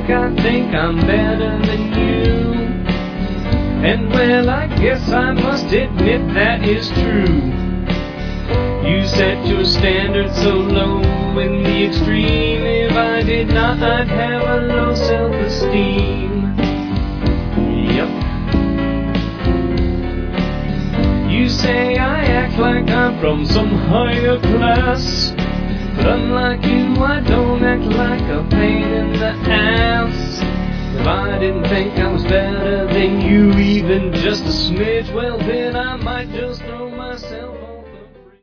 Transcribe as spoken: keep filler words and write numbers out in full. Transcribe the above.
think I think I'm better than you. And well, I guess I must admit that is true. You set your standards so low in the extreme. If I did not, I'd have a low self-esteem. Yep. You say I act like I'm from some higher class, but unlike you, I don't act like a pain in the ass. If I didn't think I was better than you, even just a smidge, well then I might just throw